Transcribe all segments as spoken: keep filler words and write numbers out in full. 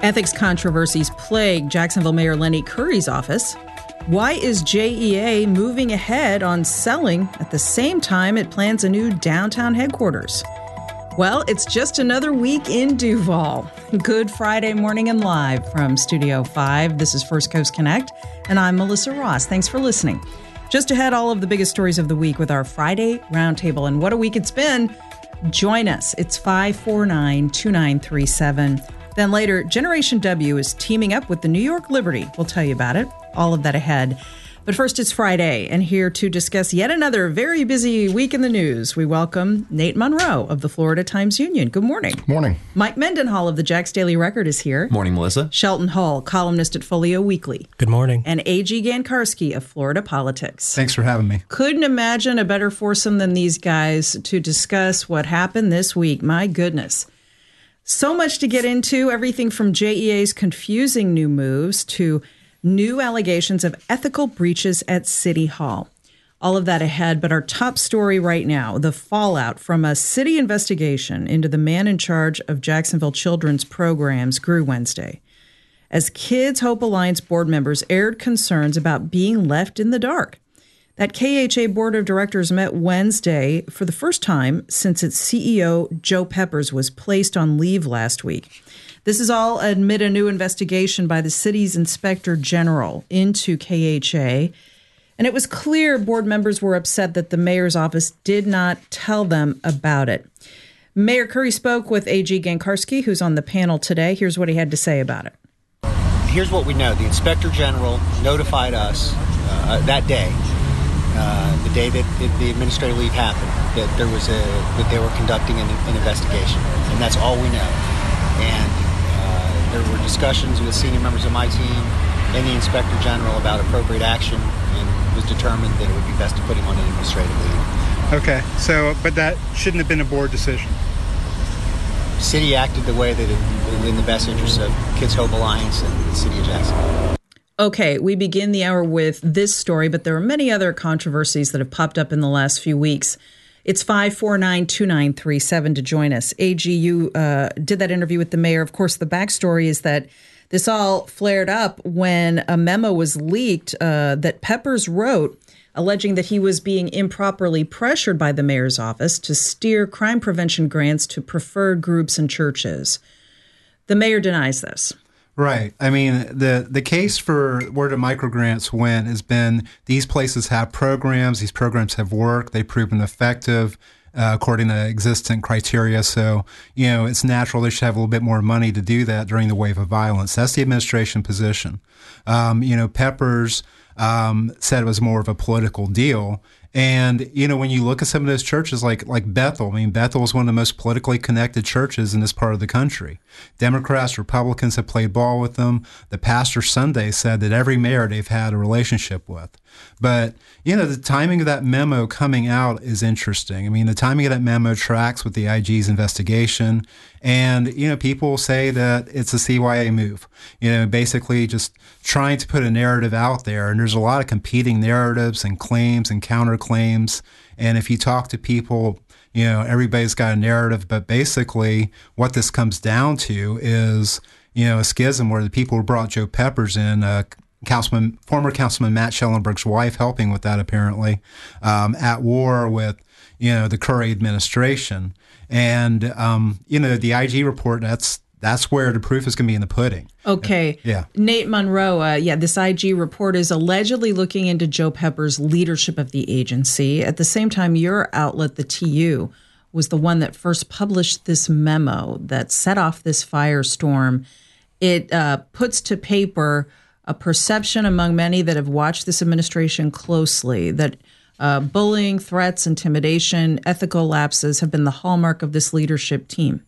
Ethics controversies plague Jacksonville Mayor Lenny Curry's office. Why is J E A moving ahead on selling at the same time it plans a new downtown headquarters? Well, it's just another week in Duval. Good Friday morning and live from Studio five. This is First Coast Connect, and I'm Melissa Ross. Thanks for listening. Just ahead, all of the biggest stories of the week with our Friday Roundtable. And what a week it's been. Join us. It's five four nine, two nine three seven. Then later, Generation W is teaming up with the New York Liberty. We'll tell you about it. All of that ahead. But first, it's Friday, and here to discuss yet another very busy week in the news, we welcome Nate Monroe of the Florida Times-Union. Good morning. Morning. Mike Mendenhall of the Jax Daily Record is here. Morning, Melissa. Shelton Hall, columnist at Folio Weekly. Good morning. And A G Gankarski of Florida Politics. Thanks for having me. Couldn't imagine a better foursome than these guys to discuss what happened this week. My goodness. So much to get into, everything from J E A's confusing new moves to new allegations of ethical breaches at City Hall. All of that ahead, but our top story right now, the fallout from a city investigation into the man in charge of Jacksonville children's programs grew Wednesday, as Kids Hope Alliance board members aired concerns about being left in the dark. That K H A board of directors met Wednesday for the first time since its C E O, Joe Peppers, was placed on leave last week. This is all amid a new investigation by the city's inspector general into K H A. And it was clear board members were upset that the mayor's office did not tell them about it. Mayor Curry spoke with A G Gankarski, who's on the panel today. Here's what he had to say about it. Here's what we know. The inspector general notified us uh, that day, uh, the day that it, the administrative leave happened, that there was a that they were conducting an, an investigation, and that's all we know. And there were discussions with senior members of my team and the inspector general about appropriate action, and it was determined that it would be best to put him on an administrative leave. Okay, so, but that shouldn't have been a board decision. The city acted the way that it, in the best interest of Kids Hope Alliance and the city of Jacksonville. Okay, we begin the hour with this story, but there are many other controversies that have popped up in the last few weeks. It's five four nine, two nine three seven to join us. A G, you uh, did that interview with the mayor. Of course, the backstory is that this all flared up when a memo was leaked uh, that Peppers wrote, alleging that he was being improperly pressured by the mayor's office to steer crime prevention grants to preferred groups and churches. The mayor denies this. Right. I mean, the, the case for where the microgrants went has been these places have programs. These programs have worked. They've proven effective uh, according to existing criteria. So, you know, it's natural they should have a little bit more money to do that during the wave of violence. That's the administration position. Um, you know, Peppers um, said it was more of a political deal. And, you know, when you look at some of those churches like like Bethel, I mean, Bethel is one of the most politically connected churches in this part of the country. Democrats, Republicans have played ball with them. The pastor Sunday said that every mayor they've had a relationship with. But, you know, the timing of that memo coming out is interesting. I mean, the timing of that memo tracks with the I G's investigation. And, you know, people say that it's a C Y A move, you know, basically just trying to put a narrative out there. And there's a lot of competing narratives and claims and counterclaims. And if you talk to people, you know, everybody's got a narrative. But basically what this comes down to is, you know, a schism where the people who brought Joe Peppers in, uh, Councilman, former Councilman Matt Schellenberg's wife helping with that apparently, um, at war with, you know, the Curry administration. And, um, you know, the I G report, that's that's where the proof is going to be in the pudding. Okay. Yeah. Nate Monroe, uh, yeah, this I G report is allegedly looking into Joe Peppers' leadership of the agency. At the same time, your outlet, the T U, was the one that first published this memo that set off this firestorm. It uh, puts to paper a perception among many that have watched this administration closely that uh, bullying, threats, intimidation, ethical lapses have been the hallmark of this leadership team.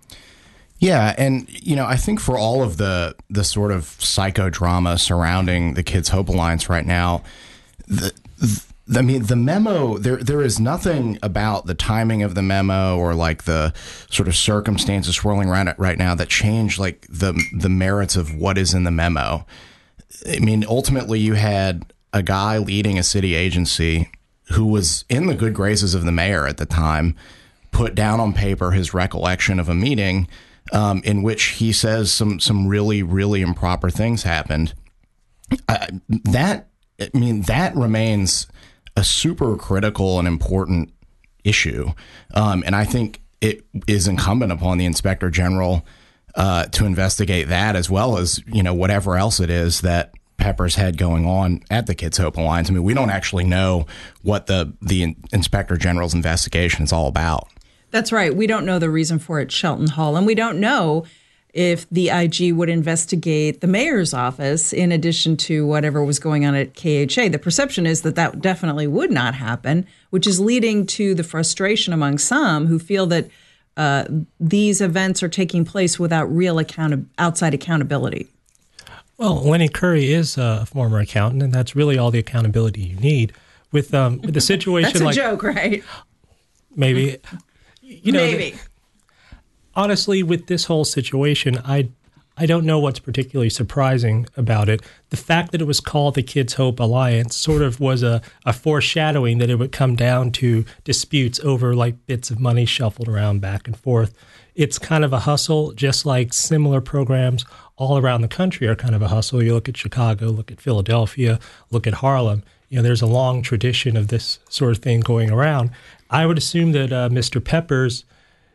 Yeah, and you know, I think for all of the the sort of psychodrama surrounding the Kids Hope Alliance right now, the, the I mean, the memo, there there is nothing about the timing of the memo or like the sort of circumstances swirling around it right now that change like the the merits of what is in the memo. I mean, ultimately, you had a guy leading a city agency who was in the good graces of the mayor at the time, put down on paper his recollection of a meeting um, in which he says some some really, really improper things happened. Uh, that, I mean, that remains a super critical and important issue. Um, and I think it is incumbent upon the Inspector General uh, to investigate that, as well as, you know, whatever else it is that Peppers had going on at the Kids Hope Alliance. I mean, we don't actually know what the, the Inspector General's investigation is all about. That's right. We don't know the reason for it at Shelton Hall, and we don't know if the I G would investigate the mayor's office in addition to whatever was going on at K H A. The perception is that that definitely would not happen, which is leading to the frustration among some who feel that uh, these events are taking place without real account- outside accountability. Well, Lenny Curry is a former accountant, and that's really all the accountability you need. With um, with the situation That's a like joke, right? Maybe. You know, Maybe. Honestly, with this whole situation, I I don't know what's particularly surprising about it. The fact that it was called the Kids Hope Alliance sort of was a, a foreshadowing that it would come down to disputes over like bits of money shuffled around back and forth. It's kind of a hustle, just like similar programs all around the country are kind of a hustle. You look at Chicago, look at Philadelphia, look at Harlem. You know, there's a long tradition of this sort of thing going around. I would assume that uh, Mister Peppers,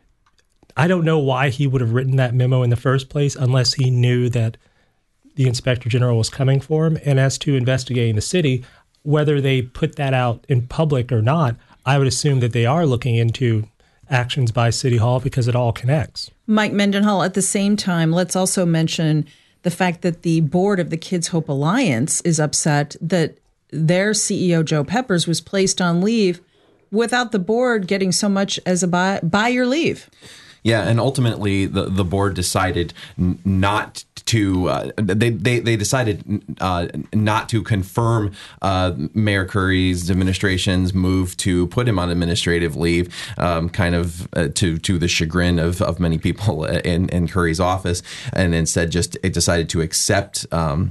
I don't know why he would have written that memo in the first place unless he knew that the Inspector General was coming for him. And as to investigating the city, whether they put that out in public or not, I would assume that they are looking into actions by City Hall because it all connects. Mike Mendenhall, at the same time, let's also mention the fact that the board of the Kids Hope Alliance is upset that their C E O, Joe Peppers, was placed on leave without the board getting so much as a buy, buy your leave. Yeah, and ultimately the, the board decided n- not to uh, they, they they decided uh, not to confirm uh, Mayor Curry's administration's move to put him on administrative leave, um, kind of uh, to to the chagrin of, of many people in, in Curry's office, and instead just it decided to accept um,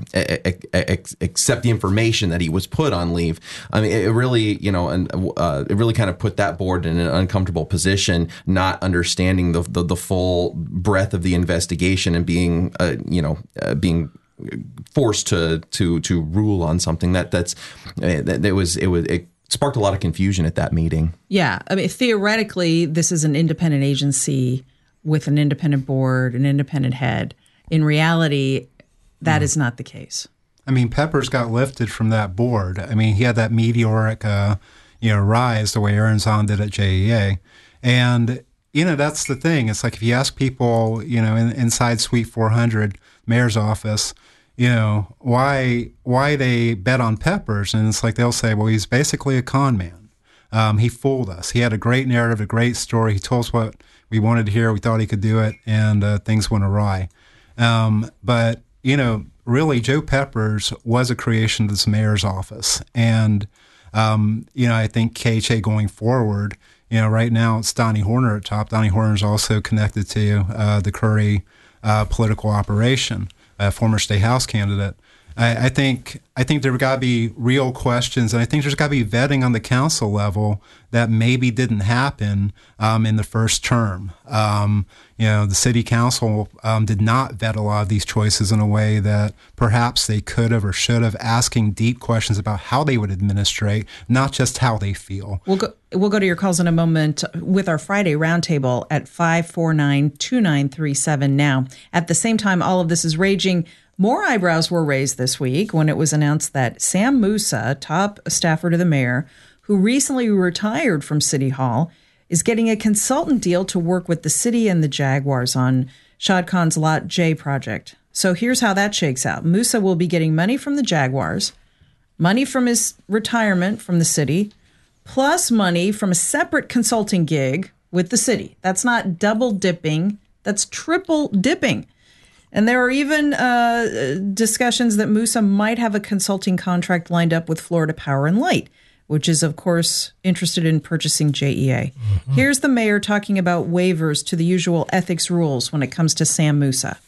accept the information that he was put on leave. I mean, it really you know and uh, it really kind of put that board in an uncomfortable position, not understanding the the, the full breadth of the investigation and being uh, you know. Uh, being forced to to to rule on something that that's uh, that, that was it was it sparked a lot of confusion at that meeting. Yeah, I mean theoretically, this is an independent agency with an independent board, an independent head. In reality, that mm. is not the case. I mean, Peppers got lifted from that board. I mean, he had that meteoric, uh, you know, rise the way Aaron Zahn did at J E A, and you know that's the thing. It's like if you ask people, you know, in, inside Suite four hundred. Mayor's office, you know, why why they bet on Peppers. And it's like they'll say, well, he's basically a con man. Um, he fooled us. He had a great narrative, a great story. He told us what we wanted to hear. We thought he could do it, and uh, things went awry. Um, but, you know, really, Joe Peppers was a creation of this mayor's office. And, um, you know, I think K H A going forward, you know, right now it's Donnie Horner at top. Donnie Horner is also connected to uh, the Curry Uh, political operation, a former state house candidate. I, I think I think there got to be real questions, and I think there's got to be vetting on the council level that maybe didn't happen um, in the first term. Um, you know, the city council um, did not vet a lot of these choices in a way that perhaps they could have or should have, asking deep questions about how they would administrate, not just how they feel. We'll go, we'll go to your calls in a moment with our Friday roundtable at five four nine, two nine three seven now. At the same time, all of this is raging. More eyebrows were raised this week when it was announced that Sam Musa, top staffer to the mayor, who recently retired from City Hall, is getting a consultant deal to work with the city and the Jaguars on Shad Khan's Lot J project. So here's how that shakes out. Musa will be getting money from the Jaguars, money from his retirement from the city, plus money from a separate consulting gig with the city. That's not double dipping. That's triple dipping. And there are even uh, discussions that Musa might have a consulting contract lined up with Florida Power and Light, which is, of course, interested in purchasing J E A. Mm-hmm. Here's the mayor talking about waivers to the usual ethics rules when it comes to Sam Musa.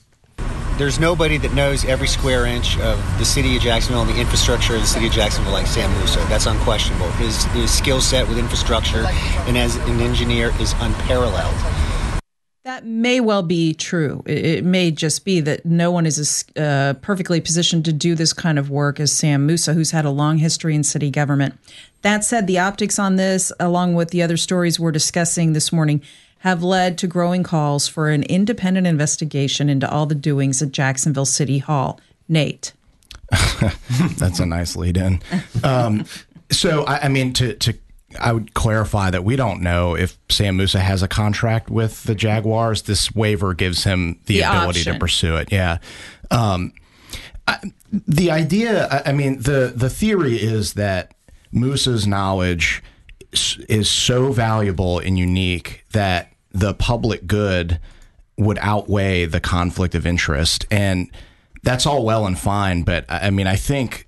There's nobody that knows every square inch of the city of Jacksonville and the infrastructure of the city of Jacksonville like Sam Musa. That's unquestionable. His, his skill set with infrastructure and as an engineer is unparalleled. That may well be true. It, it may just be that no one is as uh, perfectly positioned to do this kind of work as Sam Moussa, who's had a long history in city government. That said, the optics on this, along with the other stories we're discussing this morning, have led to growing calls for an independent investigation into all the doings at Jacksonville City Hall. Nate. That's a nice lead in. Um, so, I, I mean, to, to I would clarify that we don't know if Sam Moussa has a contract with the Jaguars. This waiver gives him the, the ability option to pursue it. Yeah. Um, I, the idea, I, I mean, the, the theory is that Moussa's knowledge is so valuable and unique that the public good would outweigh the conflict of interest. And that's all well and fine. But I mean, I think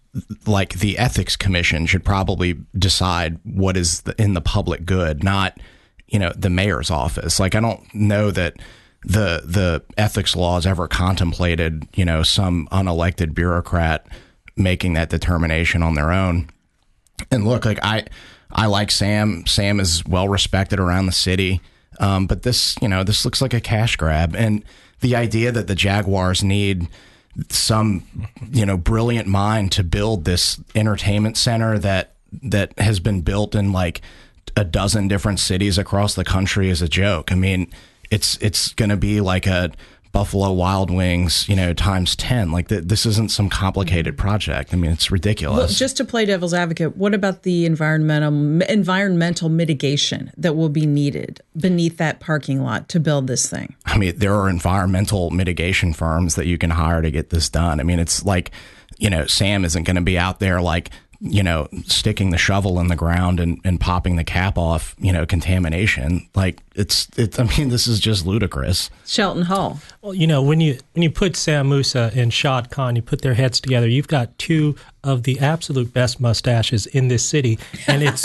like the ethics commission should probably decide what is the, in the public good, not, you know, the mayor's office. Like, I don't know that the the ethics laws ever contemplated, you know, some unelected bureaucrat making that determination on their own. And look, like I, I like Sam. Sam is well respected around the city. Um, but this, you know, this looks like a cash grab. And the idea that the Jaguars need some, you know, brilliant mind to build this entertainment center that that has been built in like a dozen different cities across the country is a joke. I mean, it's it's going to be like a Buffalo Wild Wings, you know, times ten. Like th- this isn't some complicated project. I mean, it's ridiculous. Well, just to play devil's advocate, what about the environmental environmental mitigation that will be needed beneath that parking lot to build this thing? I mean, there are environmental mitigation firms that you can hire to get this done. I mean, it's like, you know, Sam isn't going to be out there like, you know, sticking the shovel in the ground and, and popping the cap off, you know, contamination. Like it's, it's, I mean, this is just ludicrous. Shelton Hall. Well, you know, when you when you put Sam Moussa and Shad Khan, you put their heads together, you've got two of the absolute best mustaches in this city. And it's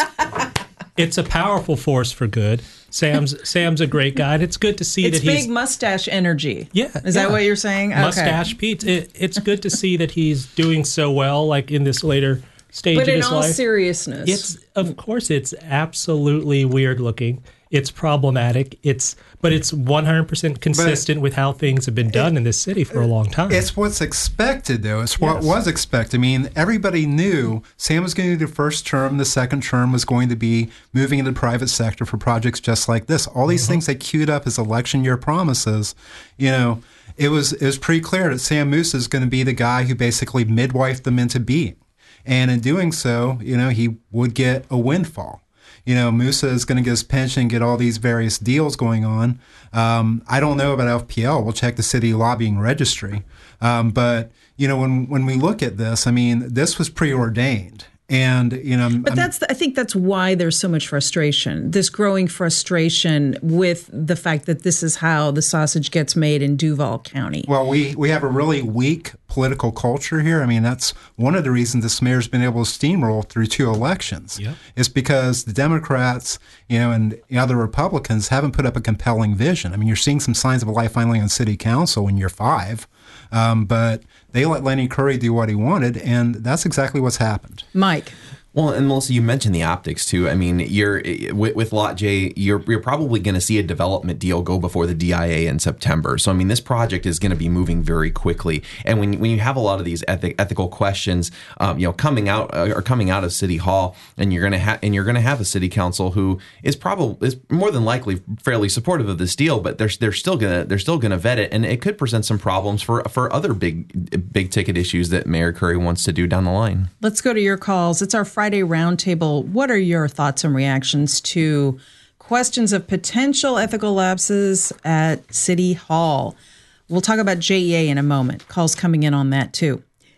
it's a powerful force for good. Sam's Sam's a great guy. And it's good to see it's that he's... It's big mustache energy. Yeah. Is yeah. that what you're saying? Mustache okay. Pete. It, it's good to see that he's doing so well, like in this later stage but of his in all life. seriousness, It's of course it's absolutely weird looking. It's problematic. It's but it's one hundred percent consistent but with how things have been done it, in this city for a long time. It's what's expected, though. It's what yes. was expected. I mean, everybody knew Sam was going to do the first term. The second term was going to be moving into the private sector for projects just like this. All these mm-hmm. things they queued up as election year promises, you know, it was it was pretty clear that Sam Moussa is going to be the guy who basically midwifed them into being. And in doing so, you know, he would get a windfall. You know, Moussa is going to get his pension, get all these various deals going on. Um, I don't know about F P L. We'll check the city lobbying registry. Um, but, you know, when, when we look at this, I mean, this was preordained. And, you know, but that's I think that's why there's so much frustration, this growing frustration with the fact that this is how the sausage gets made in Duval County. Well, we, we have a really weak political culture here. I mean, that's one of the reasons this mayor's been able to steamroll through two elections. Yep. Is because the Democrats, you know, and the other Republicans haven't put up a compelling vision. I mean, you're seeing some signs of a life finally on city council in year five. Um, but they let Lenny Curry do what he wanted, and that's exactly what's happened. Mike. Well, and Melissa, you mentioned the optics too. I mean, you're with, with Lot J, you're you're probably going to see a development deal go before the D I A in September. So, I mean, this project is going to be moving very quickly. And when when you have a lot of these ethic, ethical questions, um, you know, coming out uh, or coming out of City Hall, and you're going to have and you're going to have a city council who is probably is more than likely fairly supportive of this deal, but they're they're still gonna they're still gonna vet it, and it could present some problems for for other big big ticket issues that Mayor Curry wants to do down the line. Let's go to your calls. It's our Friday Roundtable. What are your thoughts and reactions to questions of potential ethical lapses at City Hall? We'll talk about J E A in a moment. Calls coming in on that too.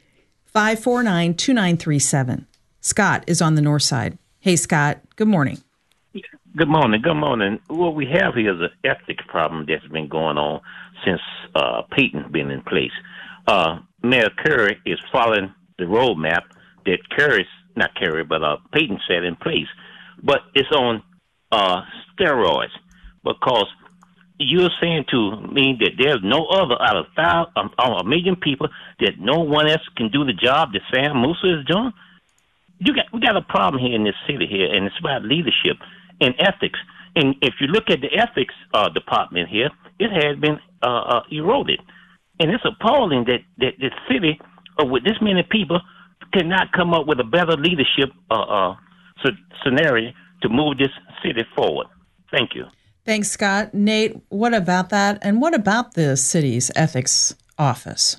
five four nine, two nine three seven. Scott is on the north side. Hey, Scott. Good morning. Good morning. Good morning. What we have here is an ethics problem that's been going on since uh, Peyton been in place. Uh, Mayor Curry is following the roadmap that Curry's not Kerry, but uh, Peyton set in place. But it's on uh, steroids because you're saying to me that there's no other out of thousand, um, a million people that no one else can do the job that Sam Moussa is doing. You got we got a problem here in this city here, and it's about leadership and ethics. And if you look at the ethics uh, department here, it has been uh, uh, eroded. And it's appalling that, that the city, uh, with this many people, cannot come up with a better leadership uh, uh, scenario to move this city forward. Thank you. Thanks, Scott. Nate, what about that? And what about the city's ethics office?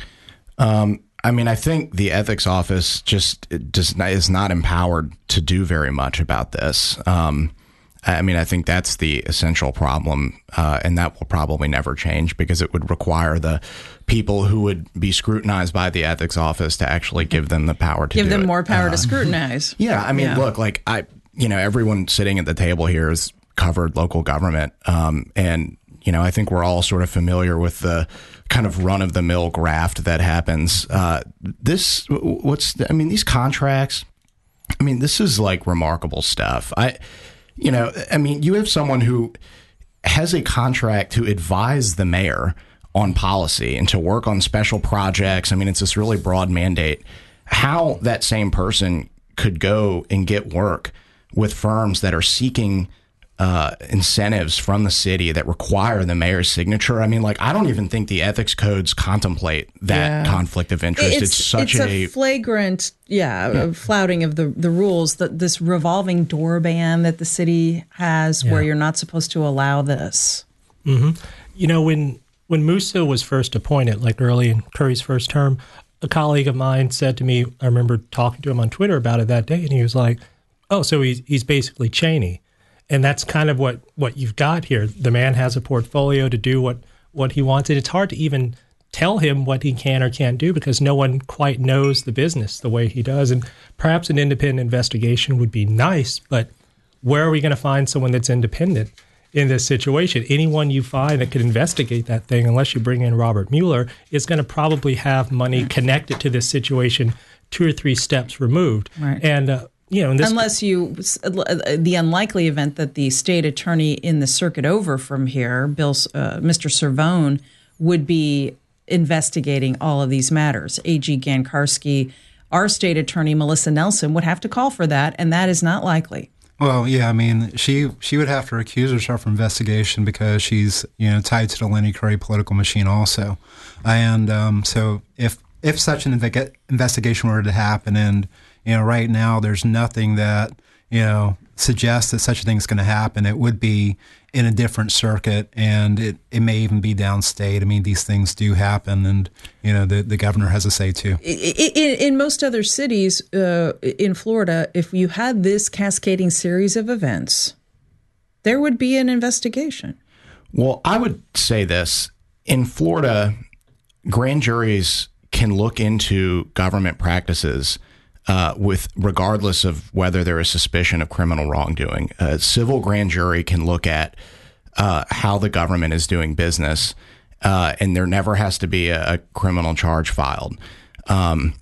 Um, I mean, I think the ethics office just does not, is not empowered to do very much about this. Um, I mean, I think that's the essential problem, uh, and that will probably never change because it would require the people who would be scrutinized by the ethics office to actually give them the power to give do them it. more power uh, to scrutinize. Yeah, I mean, Yeah. look, like I, you know, everyone sitting at the table here has covered local government, um, and you know, I think we're all sort of familiar with the kind of run of the mill graft that happens. Uh, this, what's, I mean, these contracts. I mean, this is like remarkable stuff. I. You know, I mean, you have someone who has a contract to advise the mayor on policy and to work on special projects. I mean, it's this really broad mandate. How that same person could go and get work with firms that are seeking uh, incentives from the city that require the mayor's signature. I mean, like, I don't even think the ethics codes contemplate that Yeah. conflict of interest. It's, it's such it's a, a flagrant, yeah, yeah. flouting of the, the rules, that this revolving door ban that the city has Yeah. where you're not supposed to allow this. Mm-hmm. You know, when when Musa was first appointed, like early in Curry's first term, a colleague of mine said to me, I remember talking to him on Twitter about it that day, and he was like, oh, so he's, he's basically Cheney. And that's kind of what, what you've got here. The man has a portfolio to do what, what he wants. And it's hard to even tell him what he can or can't do because no one quite knows the business the way he does. And perhaps an independent investigation would be nice, but where are we going to find someone that's independent in this situation? Anyone you find that could investigate that thing, unless you bring in Robert Mueller, is going to probably have money connected to this situation two or three steps removed. Right. And, uh, you know, in this Unless you, the unlikely event that the state attorney in the circuit over from here, Bill, uh, Mister Cervone, would be investigating all of these matters. A G Gankarski, our state attorney, Melissa Nelson, would have to call for that, and that is not likely. Well, yeah, I mean, she she would have to recuse herself from investigation because she's, you know, tied to the Lenny Curry political machine also. And um, so if if such an inve- investigation were to happen, and, you know, right now there's nothing that, you know, suggests that such a thing is going to happen, it would be in a different circuit, and it, it may even be downstate. I mean, these things do happen, and, you know, the, the governor has a say too. In, in most other cities uh, in Florida, if you had this cascading series of events, there would be an investigation. Well, I would say this. In Florida, grand juries can look into government practices uh, with regardless of whether there is suspicion of criminal wrongdoing. A civil grand jury can look at uh, how the government is doing business, uh, and there never has to be a, a criminal charge filed. Um,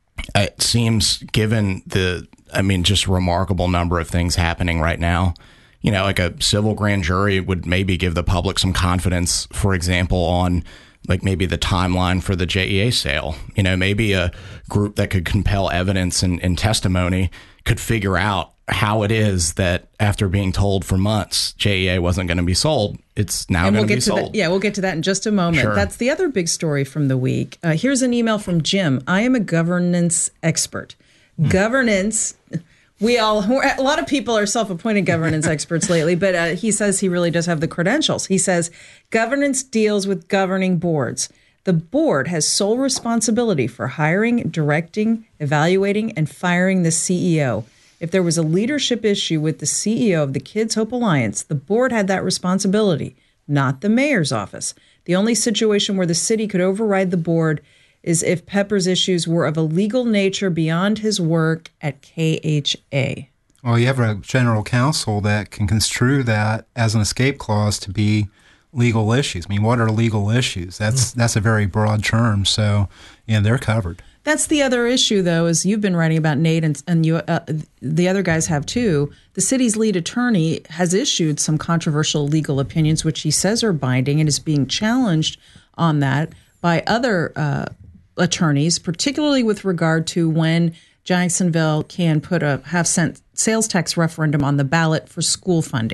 it seems, given the, I mean, just remarkable number of things happening right now, you know, like a civil grand jury would maybe give the public some confidence, for example, on like maybe the timeline for the J E A sale. You know, maybe a group that could compel evidence and, and testimony could figure out how it is that after being told for months J E A wasn't going to be sold, it's now and going we'll to get be to sold. that. Yeah, we'll get to that in just a moment. Sure. That's the other big story from the week. Uh, here's an email from Jim. I am a governance expert. Hmm. Governance. We all, a lot of people are self-appointed governance experts lately, but uh, he says he really does have the credentials. He says governance deals with governing boards. The board has sole responsibility for hiring, directing, evaluating, and firing the C E O. If there was a leadership issue with the C E O of the Kids Hope Alliance, the board had that responsibility, not the mayor's office. The only situation where the city could override the board is if Pepper's issues were of a legal nature beyond his work at K H A. Well, you have a general counsel that can construe that as an escape clause to be legal issues. I mean, what are legal issues? That's mm. that's a very broad term. So, yeah, they're covered. That's the other issue, though, is you've been writing about, Nate, and, and you, uh, the other guys have too. The city's lead attorney has issued some controversial legal opinions, which he says are binding, and is being challenged on that by other uh attorneys, particularly with regard to when Jacksonville can put a have sent sales tax referendum on the ballot for school funding.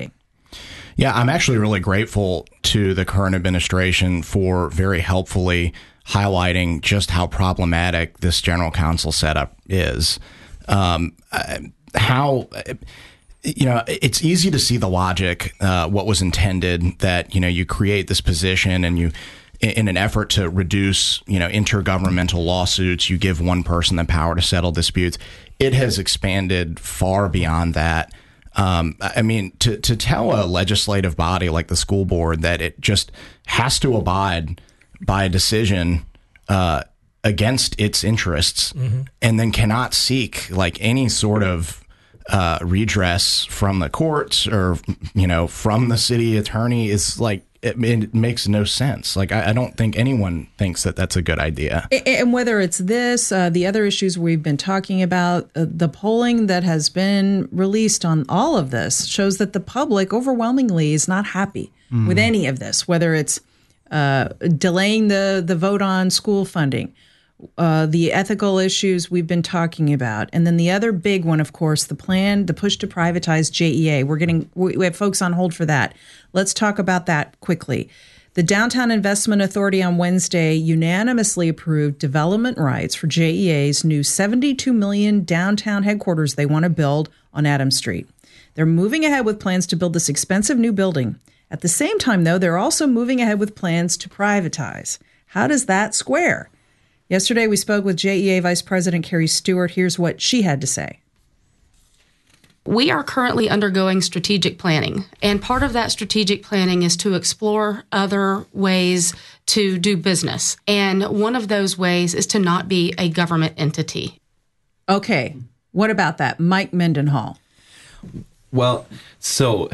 Yeah, I'm actually really grateful to the current administration for very helpfully highlighting just how problematic this general counsel setup is. Um, how, you know, it's easy to see the logic, uh, what was intended, that, you know, you create this position and you, in an effort to reduce, you know, intergovernmental lawsuits, you give one person the power to settle disputes. It has expanded far beyond that. Um, I mean, to, to tell a legislative body like the school board that it just has to abide by a decision uh, against its interests, mm-hmm. and then cannot seek like any sort of uh, redress from the courts or, you know, from the city attorney is like, It, it makes no sense. Like, I, I don't think anyone thinks that that's a good idea. And whether it's this, uh, the other issues we've been talking about, uh, the polling that has been released on all of this shows that the public overwhelmingly is not happy mm. with any of this, whether it's uh, delaying the, the vote on school funding, uh, the ethical issues we've been talking about. And then the other big one, of course, the plan, the push to privatize J E A. We're getting, we have folks on hold for that. Let's talk about that quickly. The Downtown Investment Authority on Wednesday unanimously approved development rights for J E A's new seventy-two million dollars downtown headquarters they want to build on Adams Street. They're moving ahead with plans to build this expensive new building. At the same time, though, they're also moving ahead with plans to privatize. How does that square? Yesterday, we spoke with J E A Vice President Carrie Stewart. Here's what she had to say. We are currently undergoing strategic planning, and part of that strategic planning is to explore other ways to do business. And one of those ways is to not be a government entity. Okay. What about that? Mike Mendenhall. Well, so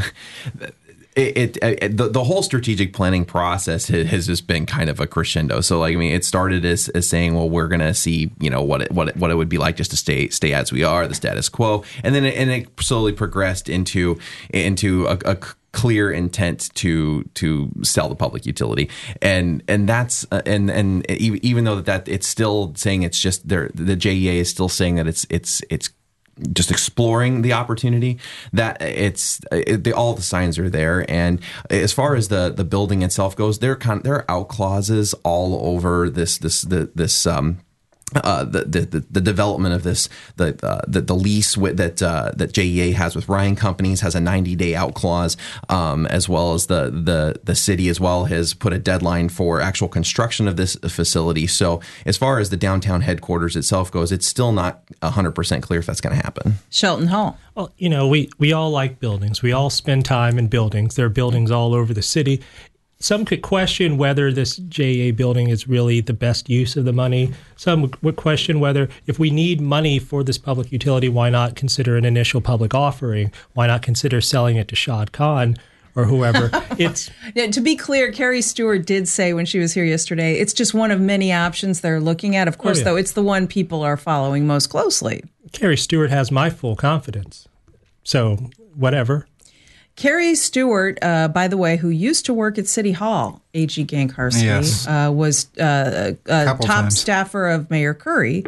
it, it, it the, the whole strategic planning process has just been kind of a crescendo. So, like, I mean, it started as, as saying, well, we're going to see, you know, what it, what it, what it would be like just to stay stay as we are, the status quo, and then it, and it slowly progressed into into a, a clear intent to to sell the public utility, and and that's uh, and and even though that, that it's still saying it's just there, the J E A is still saying that it's it's it's. just exploring the opportunity, that it's it, the, all the signs are there. And as far as the the building itself goes, there kind there are out clauses all over this this the, this um uh the, the the development of this the uh, the, the lease with, that uh, that J E A has with Ryan Companies has a ninety day out clause, um, as well as the the the city as well has put a deadline for actual construction of this facility. So as far as the downtown headquarters itself goes, it's still not one hundred percent clear if that's going to happen. Shelton Hall. Well, you know, we we all like buildings. We all spend time in buildings. There are buildings all over the city. Some could question whether this J E A building is really the best use of the money. Some would question whether, if we need money for this public utility, why not consider an initial public offering? Why not consider selling it to Shad Khan or whoever? It's yeah, to be clear, Carrie Stewart did say when she was here yesterday, it's just one of many options they're looking at. Of course, oh, yeah. though, it's the one people are following most closely. Carrie Stewart has my full confidence. So whatever. Carrie Stewart, uh, by the way, who used to work at City Hall, A G Gankarski, yes. uh, was uh, a top times. staffer of Mayor Curry,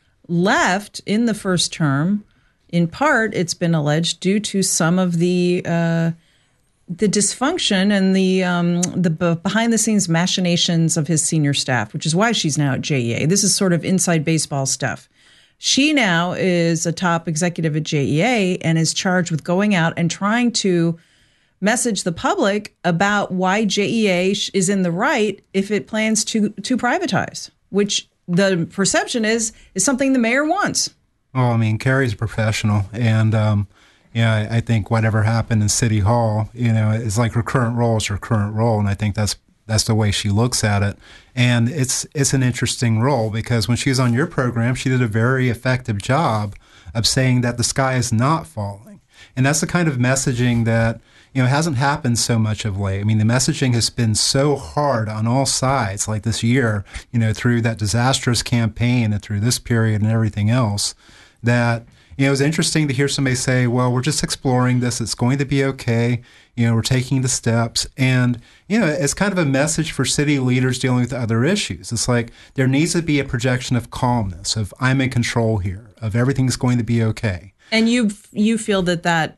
left in the first term. In part, it's been alleged, due to some of the uh, the dysfunction and the um, the behind the scenes machinations of his senior staff, which is why she's now at J E A. This is sort of inside baseball stuff. She now is a top executive at J E A and is charged with going out and trying to message the public about why J E A is in the right if it plans to to privatize, which the perception is is something the mayor wants. Well, I mean, Carrie's a professional, and um, yeah, I think whatever happened in City Hall, you know, it's like her current role is her current role, and I think that's that's the way she looks at it. And it's it's an interesting role, because when she was on your program, she did a very effective job of saying that the sky is not falling. And that's the kind of messaging that, you know, hasn't happened so much of late. I mean, the messaging has been so hard on all sides, like this year, you know, through that disastrous campaign and through this period and everything else, that, you know, it was interesting to hear somebody say, well, we're just exploring this. It's going to be okay. You know, we're taking the steps. And, you know, it's kind of a message for city leaders dealing with other issues. It's like there needs to be a projection of calmness, of I'm in control here, of everything's going to be okay. And you you feel that that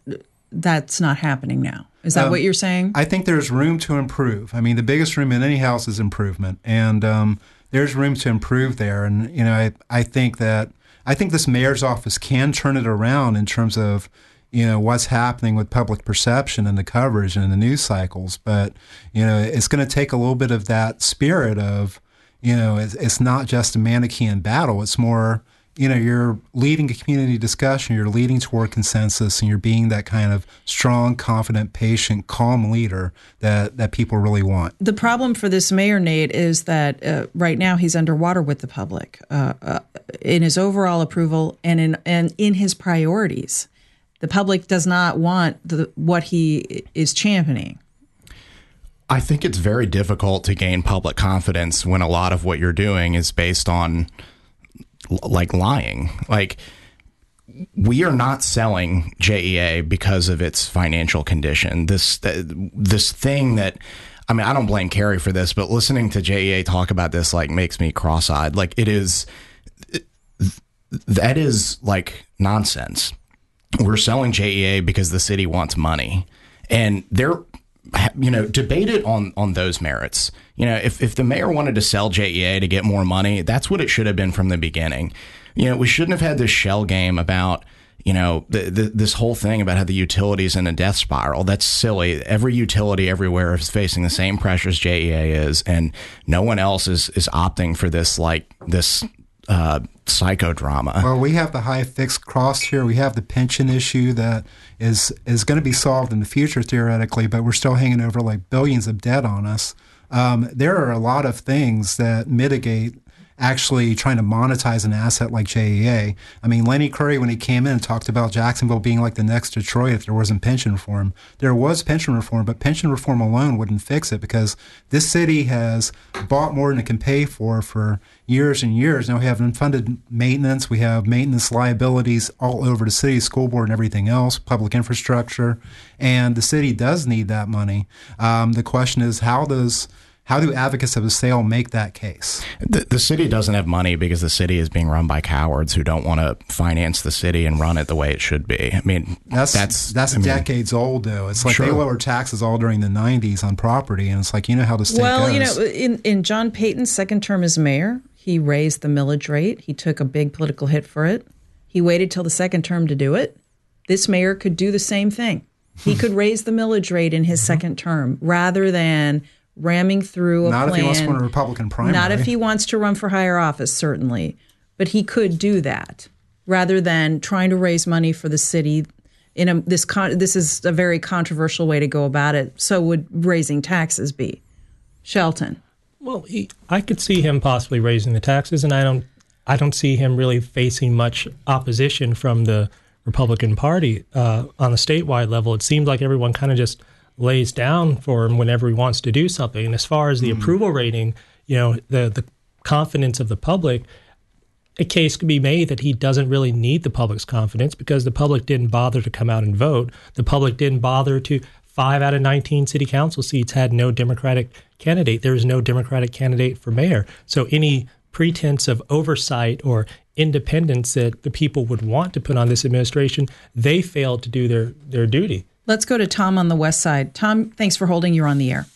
that's not happening now. Is that um, what you're saying? I think there's room to improve. I mean, the biggest room in any house is improvement, and um, there's room to improve there. And you know, I I think that I think this mayor's office can turn it around in terms of, you know, what's happening with public perception and the coverage and the news cycles. But, you know, it's going to take a little bit of that spirit of, you know, it's, it's not just a Manichaean battle. It's more, you know, you're leading a community discussion, you're leading toward consensus, and you're being that kind of strong, confident, patient, calm leader that, that people really want. The problem for this mayor, Nate, is that uh, right now he's underwater with the public uh, uh, in his overall approval and in and in his priorities. The public does not want the, what he is championing. I think it's very difficult to gain public confidence when a lot of what you're doing is based on like lying. Like, we are not selling J E A because of its financial condition. This this thing that, I mean, I don't blame Carrie for this, but listening to J E A talk about this like makes me cross-eyed. Like, it is, that is like nonsense. We're selling J E A because the city wants money, and they're, you know, debate it on, on those merits. You know, if, if the mayor wanted to sell J E A to get more money, that's what it should have been from the beginning. You know, we shouldn't have had this shell game about, you know, the, the, this whole thing about how the utility's in a death spiral. That's silly. Every utility everywhere is facing the same pressures J E A is, and no one else is, is opting for this, like, this uh, psychodrama. Well, we have the high fixed cost here. We have the pension issue that is is going to be solved in the future theoretically, but we're still hanging over like billions of debt on us. Um, there are a lot of things that mitigate actually trying to monetize an asset like J E A. I mean, Lenny Curry, when he came in, talked about Jacksonville being like the next Detroit if there wasn't pension reform. There was pension reform, but pension reform alone wouldn't fix it because this city has bought more than it can pay for for years and years. Now we have unfunded maintenance. We have maintenance liabilities all over the city, school board and everything else, public infrastructure, and the city does need that money. Um, the question is, how does How do advocates of a sale make that case? The, the city doesn't have money because the city is being run by cowards who don't want to finance the city and run it the way it should be. I mean, that's that's that's I mean, decades old, though. It's like sure. they lowered taxes all during the nineties on property, and it's like, you know how the state well, goes. you know, in, in John Payton's second term as mayor, he raised the millage rate. He took a big political hit for it. He waited till the second term to do it. This mayor could do the same thing. He could raise the millage rate in his second term rather than ramming through a not plan. Not if he wants to win a Republican primary. Not if he wants to run for higher office, certainly. But he could do that rather than trying to raise money for the city. In a, this con- this is a very controversial way to go about it. So would raising taxes be. Shelton. Well, he, I could see him possibly raising the taxes, and I don't I don't see him really facing much opposition from the Republican Party uh, on a statewide level. It seems like everyone kind of just lays down for him whenever he wants to do something. And as far as the mm. approval rating, you know, the the confidence of the public, a case could be made that he doesn't really need the public's confidence because the public didn't bother to come out and vote. The public didn't bother to, five out of nineteen city council seats had no Democratic candidate. There was no Democratic candidate for mayor. So any pretense of oversight or independence that the people would want to put on this administration, they failed to do their, their duty. Let's go to Tom on the west side. Tom, thanks for holding. You're on the air.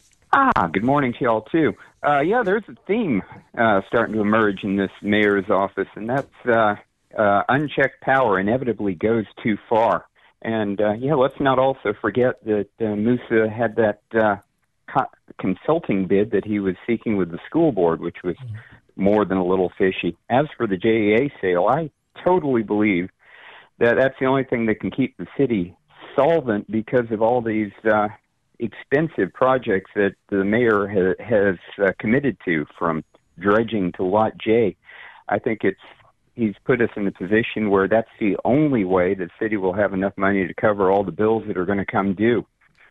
Ah, good morning to y'all, too. Uh, yeah, there's a theme uh, starting to emerge in this mayor's office, and that's uh, uh, unchecked power inevitably goes too far. And, uh, yeah, let's not also forget that uh, Musa had that uh, co- consulting bid that he was seeking with the school board, which was more than a little fishy. As for the J E A sale, I totally believe that that's the only thing that can keep the city solvent because of all these uh, expensive projects that the mayor ha- has uh, committed to, from dredging to Lot J. I think it's he's put us in a position where that's the only way the city will have enough money to cover all the bills that are going to come due.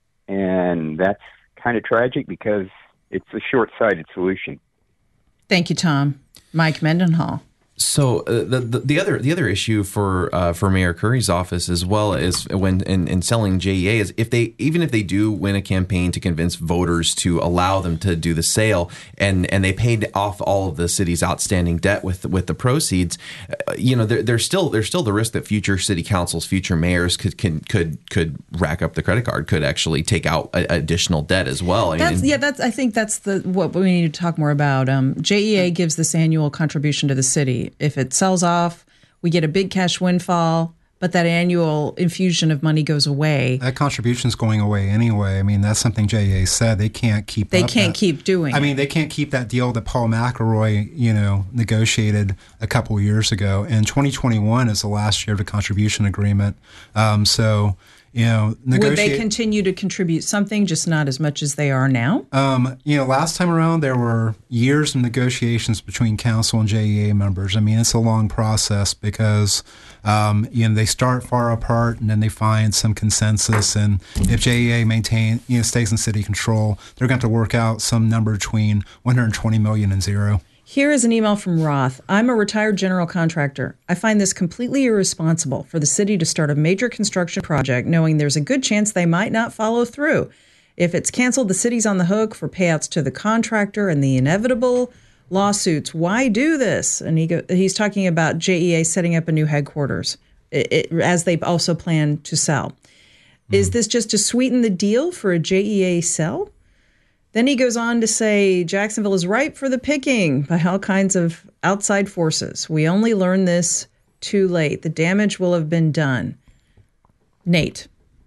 And that's kind of tragic because it's a short-sighted solution. Thank you, Tom. Mike Mendenhall. So uh, the, the the other the other issue for uh, for Mayor Curry's office as well is when in, in selling J E A is if they even if they do win a campaign to convince voters to allow them to do the sale and, and they paid off all of the city's outstanding debt with with the proceeds, uh, you know there, there's still there's still the risk that future city councils, future mayors could can, could could rack up the credit card, could actually take out a, additional debt as well. That's, I mean, yeah, that's I think that's the what we need to talk more about. Um, J E A gives this annual contribution to the city. If it sells off, we get a big cash windfall, but that annual infusion of money goes away. That contribution's going away anyway. I mean, that's something J E A said. They can't keep They up can't that. keep doing I it. mean, they can't keep that deal that Paul McElroy, you know, negotiated a couple of years ago. And twenty twenty-one is the last year of the contribution agreement. Um, so, you know, negotiate. Would they continue to contribute something, just not as much as they are now? Um, you know, last time around, there were years of negotiations between council and J E A members. I mean, it's a long process because, um, you know, they start far apart and then they find some consensus. And if J E A maintain, you know, stays in city control, they're going to have to work out some number between one hundred twenty million and zero. Here is an email from Roth. I'm a retired general contractor. I find this completely irresponsible for the city to start a major construction project knowing there's a good chance they might not follow through. If it's canceled, the city's on the hook for payouts to the contractor and the inevitable lawsuits. Why do this? And he go, he's talking about J E A setting up a new headquarters, it, it, as they also plan to sell. Mm. Is this just to sweeten the deal for a J E A sell? Then he goes on to say, Jacksonville is ripe for the picking by all kinds of outside forces. We only learned this too late. The damage will have been done. Nate.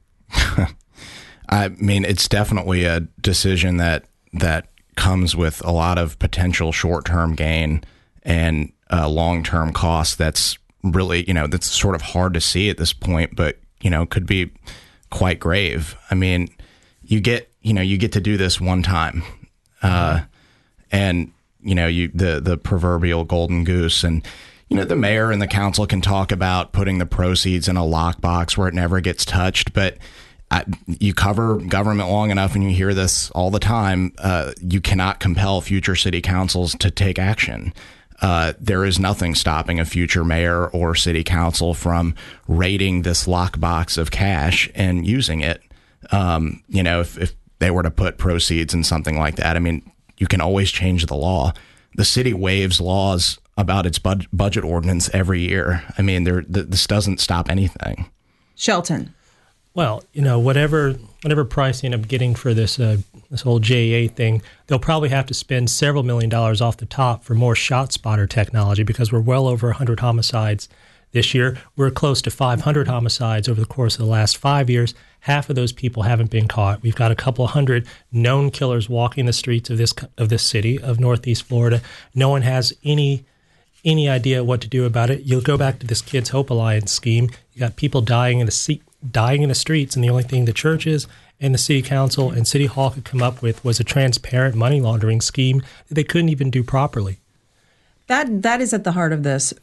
I mean, it's definitely a decision that that comes with a lot of potential short-term gain and uh, long-term cost. That's really, you know, that's sort of hard to see at this point, but, you know, could be quite grave. I mean, you get, you know, you get to do this one time, uh, and, you know, you the the proverbial golden goose. And, you know, the mayor and the council can talk about putting the proceeds in a lockbox where it never gets touched, but I, you cover government long enough and you hear this all the time, uh, you cannot compel future city councils to take action. Uh, there is nothing stopping a future mayor or city council from raiding this lockbox of cash and using it. Um, you know, if, if they were to put proceeds in something like that, I mean, you can always change the law. The city waives laws about its bud- budget ordinance every year. I mean, there, th- this doesn't stop anything. Shelton. Well, you know, whatever whatever price you end up getting for this uh, this whole J E A thing, they'll probably have to spend several million dollars off the top for more shot spotter technology because we're well over one hundred homicides this year. We're close to five hundred homicides over the course of the last five years. Half of those people haven't been caught. We've got a couple hundred known killers walking the streets of this of this city of Northeast Florida. No one has any any idea what to do about it. You'll go back to this Kids Hope Alliance scheme. You got people dying in the seat. dying in the streets, and the only thing the churches and the city council and city hall could come up with was a transparent money laundering scheme that they couldn't even do properly. That that is at the heart of this.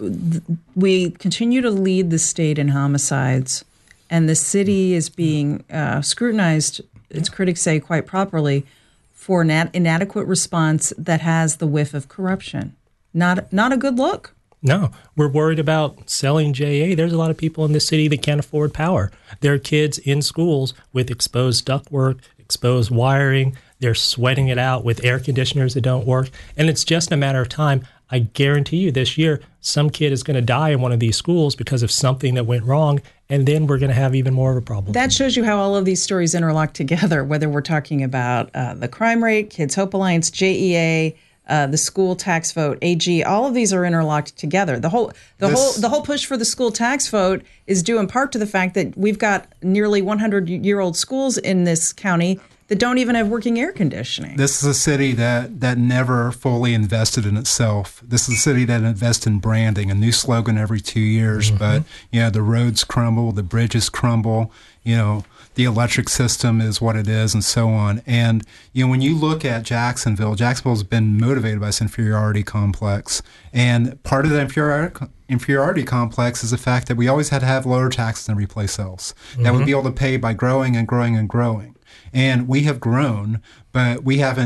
We continue to lead the state in homicides, and the city is being uh, scrutinized, its critics say quite properly, for an inadequate response that has the whiff of corruption. Not not a good look. No, we're worried about selling J A. There's a lot of people in this city that can't afford power. There are kids in schools with exposed ductwork, exposed wiring. They're sweating it out with air conditioners that don't work. And it's just a matter of time. I guarantee you this year, some kid is going to die in one of these schools because of something that went wrong. And then we're going to have even more of a problem. That shows you how all of these stories interlock together, whether we're talking about uh, the crime rate, Kids Hope Alliance, J E A, Uh, the school tax vote, A G, all of these are interlocked together. The whole the This, whole the whole push for the school tax vote is due in part to the fact that we've got nearly one hundred year old schools in this county that don't even have working air conditioning. This is a city that, that never fully invested in itself. This is a city that invests in branding, a new slogan every two years. Mm-hmm. But, you know, the roads crumble, the bridges crumble, you know, the electric system is what it is, and so on. And, you know, when you look at Jacksonville, Jacksonville's been motivated by this inferiority complex. And part of the inferiority, inferiority complex is the fact that we always had to have lower taxes than every place else. Mm-hmm. That we'd be able to pay by growing and growing and growing. And we have grown, but we haven't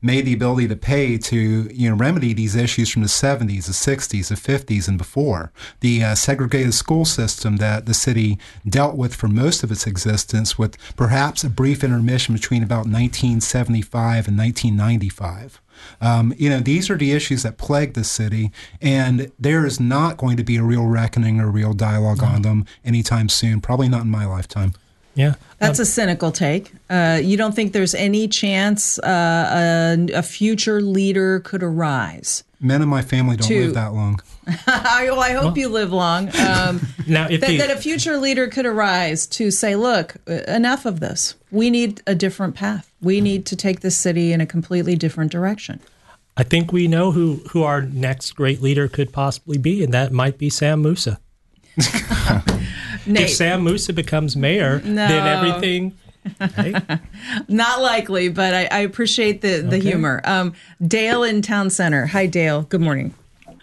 made the ability to pay to, you know, remedy these issues from the seventies, the sixties, the fifties, and before. The uh, segregated school system that the city dealt with for most of its existence, with perhaps a brief intermission between about nineteen seventy-five and nineteen ninety-five. Um, you know, these are the issues that plague the city, and there is not going to be a real reckoning or real dialogue no. on them anytime soon, probably not in my lifetime. Yeah. That's um, a cynical take. Uh, you don't think there's any chance uh, a, a future leader could arise? Men in my family don't to, live that long. I, well, I hope well, you live long. Um, now, if that, the, that a future leader could arise to say, look, enough of this. We need a different path. We need to take this city in a completely different direction. I think we know who, who our next great leader could possibly be, and that might be Sam Musa. Nate. If Sam Musa becomes mayor, no. then everything... Hey. Not likely, but I, I appreciate the, the okay. humor. Um, Dale in Town Center. Hi, Dale. Good morning.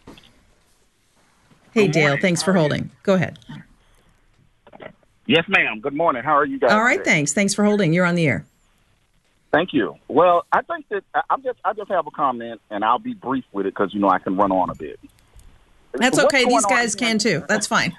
Hey, Good Dale. morning. Thanks for holding. Go ahead. Yes, ma'am. Good morning. How are you guys? All right, today? thanks. Thanks for holding. You're on the air. Thank you. Well, I think that I just I just have a comment, and I'll be brief with it because you know I can run on a bit. That's What's okay. These guys here? can too. That's fine.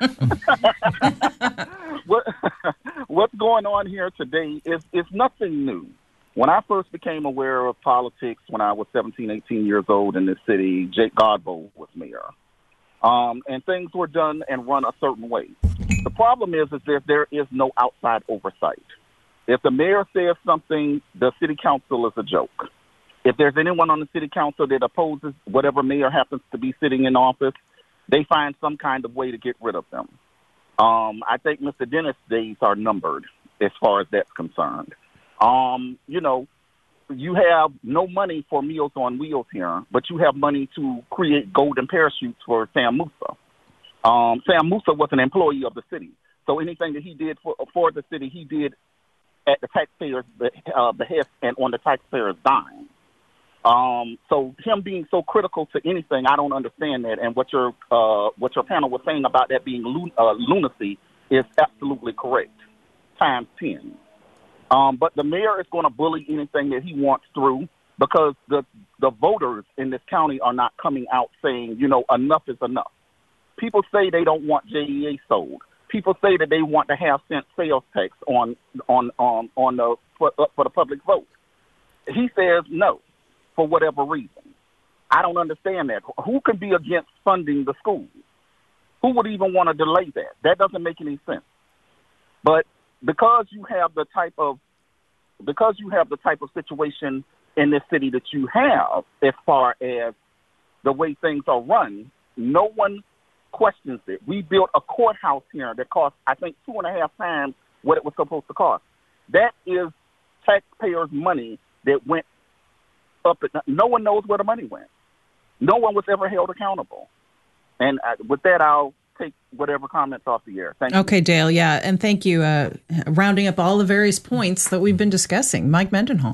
what, what's going on here today is is nothing new. When I first became aware of politics when I was seventeen, eighteen years old in this city, Jake Godbout was mayor. Um, and things were done and run a certain way. The problem is, is that there is no outside oversight. If the mayor says something, the city council is a joke. If there's anyone on the city council that opposes whatever mayor happens to be sitting in office, they find some kind of way to get rid of them. Um, I think Mister Dennis' days are numbered as far as that's concerned. Um, you know, you have no money for Meals on Wheels here, but you have money to create golden parachutes for Sam Musa. Um, Sam Musa was an employee of the city, so anything that he did for, for the city, he did at the taxpayers' uh, behest and on the taxpayers' dime. Um, so him being so critical to anything, I don't understand that. And what your uh, what your panel was saying about that being lun- uh, lunacy is absolutely correct, times ten. Um, but the mayor is going to bully anything that he wants through because the the voters in this county are not coming out saying, you know, enough is enough. People say they don't want J E A sold. People say that they want to have cent sales tax on on on on the for, uh, for the public vote. He says no, for whatever reason. I don't understand that. Who can be against funding the schools? Who would even want to delay that? That doesn't make any sense. But because you have the type of because you have the type of situation in this city that you have, as far as the way things are run, no one questions it. We built a courthouse here that cost, I think, two and a half times what it was supposed to cost. That is taxpayers' money that went up. At, no one knows where the money went. No one was ever held accountable. And uh, with that, I'll take whatever comments off the air. Thank you. Okay, Dale. Yeah, and thank you. Uh, rounding up all the various points that we've been discussing, Mike Mendenhall.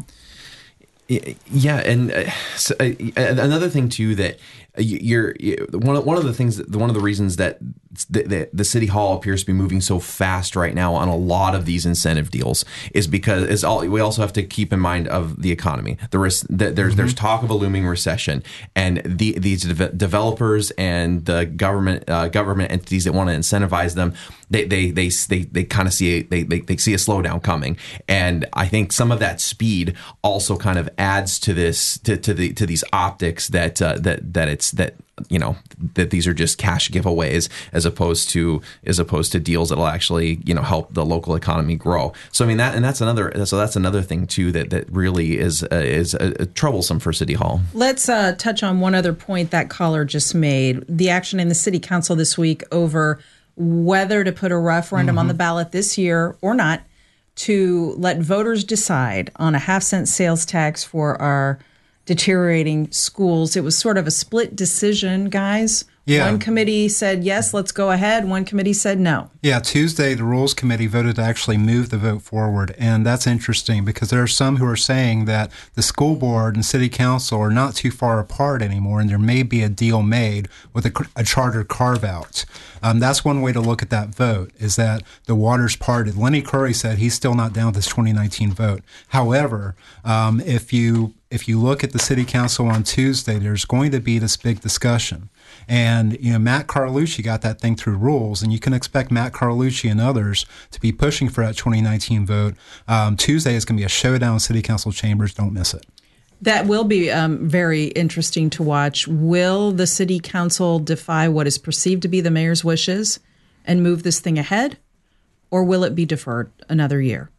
Yeah, and uh, so, uh, another thing too that you're, you're one of one of the things that one of the reasons that the, the, the city hall appears to be moving so fast right now on a lot of these incentive deals is because is all we also have to keep in mind of the economy. The risk that there's mm-hmm. there's talk of a looming recession, and the these de- developers and the government uh, government entities that want to incentivize them, they they they they, they kind of see a, they, they they see a slowdown coming, and I think some of that speed also kind of adds to this to, to the to these optics that uh, that that it's that you know that these are just cash giveaways as opposed to as opposed to deals that'll actually you know help the local economy grow. So I mean that and that's another so that's another thing too that that really is uh, is uh, troublesome for City Hall. Let's uh, touch on one other point that caller just made: the action in the City Council this week over whether to put a referendum mm-hmm. on the ballot this year or not to let voters decide on a half cent sales tax for our deteriorating schools. It was sort of a split decision, guys. Yeah. One committee said, yes, let's go ahead. One committee said no. Yeah, Tuesday, the Rules Committee voted to actually move the vote forward. And that's interesting because there are some who are saying that the school board and city council are not too far apart anymore, and there may be a deal made with a, a charter carve-out. Um, that's one way to look at that vote, is that the waters parted. Lenny Curry said he's still not down with this twenty nineteen vote. However, um, if you if you look at the city council on Tuesday, there's going to be this big discussion. And, you know, Matt Carlucci got that thing through rules, and you can expect Matt Carlucci and others to be pushing for that twenty nineteen vote. Um, Tuesday is going to be a showdown in city council chambers. Don't miss it. That will be um, very interesting to watch. Will the city council defy what is perceived to be the mayor's wishes and move this thing ahead, or will it be deferred another year?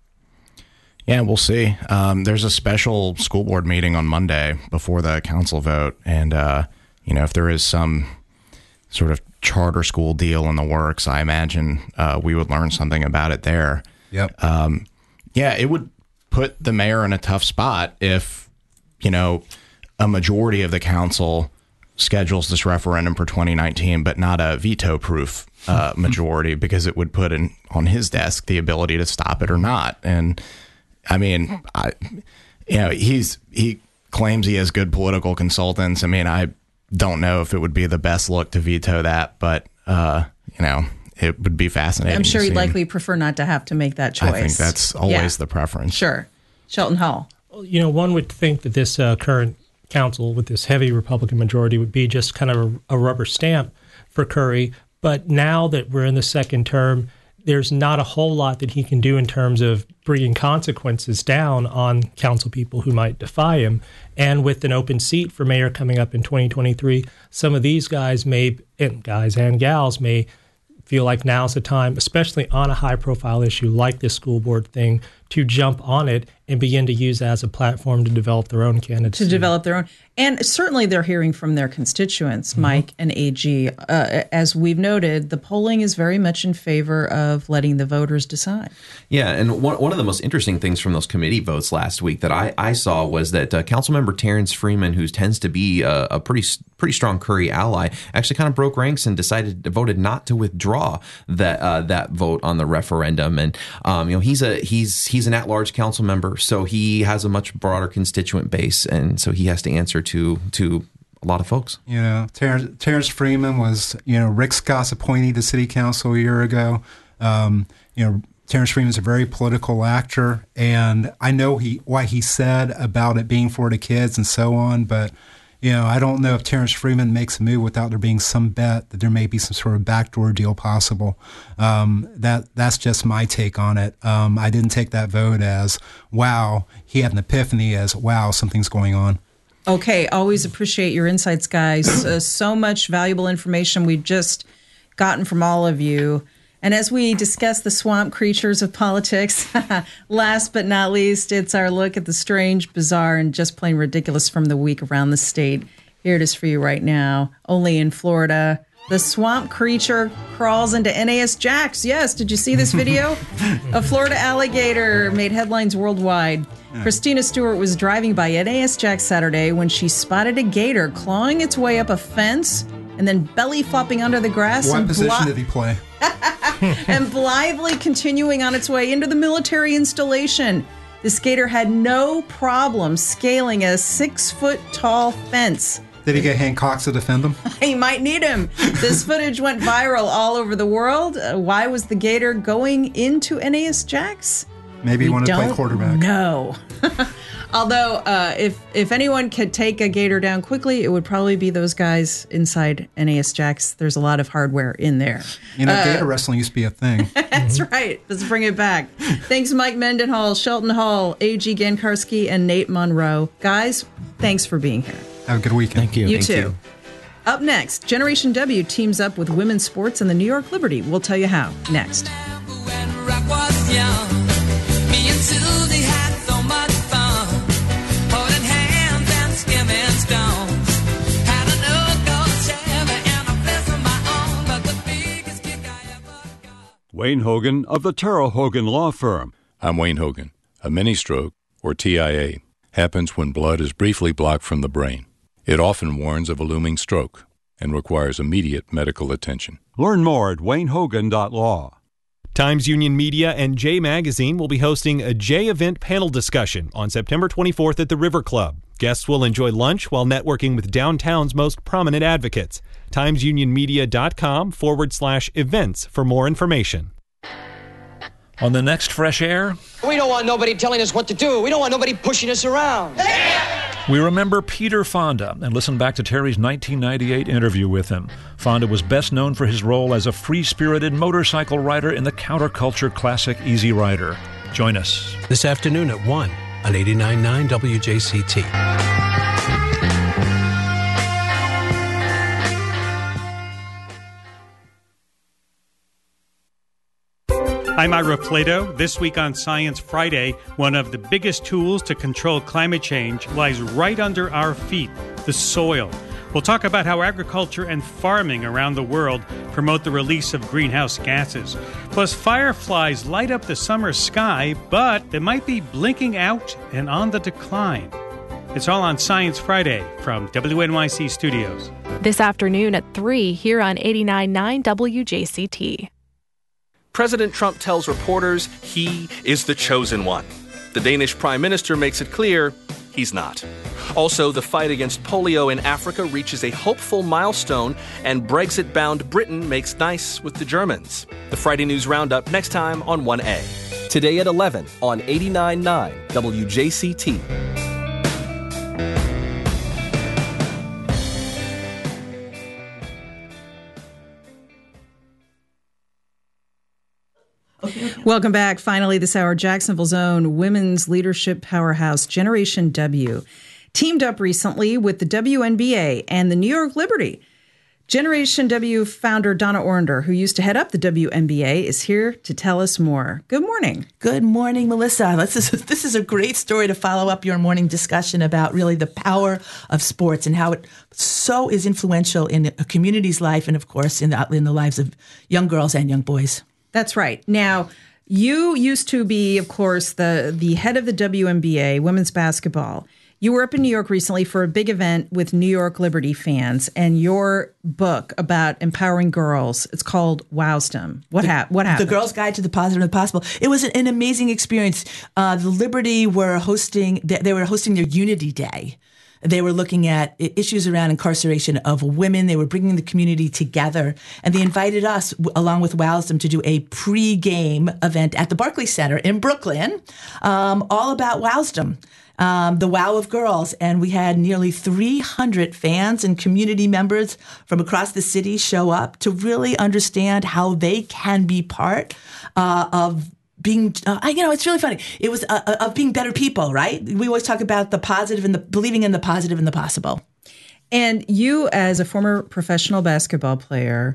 Yeah, we'll see. Um, there's a special school board meeting on Monday before the council vote, and uh, you know, if there is some sort of charter school deal in the works, I imagine uh, we would learn something about it there. Yep. Um, yeah, it would put the mayor in a tough spot if, you know, a majority of the council schedules this referendum for twenty nineteen, but not a veto-proof uh, majority, because it would put in on his desk the ability to stop it or not. And I mean, I, you know, he's he claims he has good political consultants. I mean, I don't know if it would be the best look to veto that, but uh, you know, it would be fascinating. I'm sure to he'd see likely prefer not to have to make that choice. I think that's always Yeah. the preference. Sure. Shelton Hall. You know, one would think that this uh, current council with this heavy Republican majority would be just kind of a, a rubber stamp for Curry. But now that we're in the second term, there's not a whole lot that he can do in terms of bringing consequences down on council people who might defy him. And with an open seat for mayor coming up in twenty twenty-three, some of these guys may, and guys and gals may feel like now's the time, especially on a high-profile issue like this school board thing, to jump on it and begin to use that as a platform to develop their own candidacy. To develop their own. And certainly they're hearing from their constituents, mm-hmm. Mike and A G. Uh, as we've noted, the polling is very much in favor of letting the voters decide. Yeah, and one, one of the most interesting things from those committee votes last week that I, I saw was that uh, Councilmember Terrence Freeman, who tends to be a, a pretty pretty strong Curry ally, actually kind of broke ranks and decided voted not to withdraw that uh, that vote on the referendum. And um, you know, he's a he's he's an at-large council member, so he has a much broader constituent base, and so he has to answer to to a lot of folks. You know, Terrence, Terrence Freeman was, you know, Rick Scott's appointee to city council a year ago. Um, you know, Terrence Freeman's a very political actor, and I know he what he said about it being for the kids and so on, but you know, I don't know if Terrence Freeman makes a move without there being some bet that there may be some sort of backdoor deal possible. Um, that that's just my take on it. Um, I didn't take that vote as, wow, he had an epiphany, as, wow, something's going on. Okay, always appreciate your insights, guys. uh, so much valuable information we've just gotten from all of you. And as we discuss the swamp creatures of politics, last but not least, it's our look at the strange, bizarre, and just plain ridiculous from the week around the state. Here it is for you right now. Only in Florida, the swamp creature crawls into N A S Jacks. Yes, did you see this video? A Florida alligator made headlines worldwide. Yeah. Christina Stewart was driving by N A S Jacks Saturday when she spotted a gator clawing its way up a fence and then belly flopping under the grass. What and position blo- did he play? and blithely continuing on its way into the military installation. The skater had no problem scaling a six-foot-tall fence. Did he get Hank Cox to defend him? He might need him. This footage went viral all over the world. Uh, why was the gator going into N A S Jacks? Maybe he We wanted to play don't quarterback. No. Although, uh, if if anyone could take a gator down quickly, it would probably be those guys inside N A S Jacks. There's a lot of hardware in there. You know, Uh, gator wrestling used to be a thing. That's right. Let's bring it back. Thanks, Mike Mendenhall, Shelton Hall, A G Gankarski, and Nate Monroe. Guys, thanks for being here. Have a good weekend. Thank you. You Thank too. you. Up next, Generation W teams up with women's sports and the New York Liberty. We'll tell you how next. When rock was young, me and Susie had so much fun, holding hands and skimming stones. Had an old gold Chevy and a place of my own, but the biggest kick I ever got. Wayne Hogan of the Terrell Hogan Law Firm. I'm Wayne Hogan. A mini stroke, or T I A, happens when blood is briefly blocked from the brain. It often warns of a looming stroke. and requires immediate medical attention. Learn more at wayne hogan dot law. Times Union Media and J Magazine will be hosting a J Event panel discussion on September twenty-fourth at the River Club. Guests will enjoy lunch while networking with downtown's most prominent advocates. timesunionmedia.com forward slash events for more information. On the next Fresh Air, we don't want nobody telling us what to do. We don't want nobody pushing us around. we remember Peter Fonda and listen back to Terry's nineteen ninety-eight interview with him. Fonda was best known for his role as a free-spirited motorcycle rider in the counterculture classic Easy Rider. Join us this afternoon at one on eighty-nine point nine W J C T. I'm Ira Plato. This week on Science Friday, one of the biggest tools to control climate change lies right under our feet, the soil. We'll talk about how agriculture and farming around the world promote the release of greenhouse gases. Plus, fireflies light up the summer sky, but they might be blinking out and on the decline. It's all on Science Friday from W N Y C Studios. This afternoon at three here on eighty-nine point nine W J C T. President Trump tells reporters he is the chosen one. The Danish Prime Minister makes it clear he's not. Also, the fight against polio in Africa reaches a hopeful milestone, and Brexit-bound Britain makes nice with the Germans. The Friday News Roundup next time on one A. Today at eleven on eighty-nine point nine W J C T. Welcome back. Finally, this hour, Jacksonville's own women's leadership powerhouse, Generation W, teamed up recently with the W N B A and the New York Liberty. Generation W founder Donna Orender, who used to head up the W N B A, is here to tell us more. Good morning. Good morning, Melissa. This is, this is a great story to follow up your morning discussion about really the power of sports and how it so is influential in a community's life and, of course, in the, in the lives of young girls and young boys. That's right. Now, you used to be, of course, the, the head of the W N B A, women's basketball. You were up in New York recently for a big event with New York Liberty fans, and your book about empowering girls, it's called Wowsdom. What, the, hap- what happened? The Girl's Guide to the Positive and the Possible. It was an, an amazing experience. Uh, the Liberty were hosting, they, they were hosting their Unity Day. They were looking at issues around incarceration of women. They were bringing the community together. And they invited us, along with Wowsdom, to do a pre-game event at the Barclays Center in Brooklyn, um, all about Wowsdom, um, the wow of girls. And we had nearly three hundred fans and community members from across the city show up to really understand how they can be part uh, of being, uh, you know, it's really funny. It was uh, of being better people, right? We always talk about the positive and the believing in the positive and the possible. And you, as a former professional basketball player,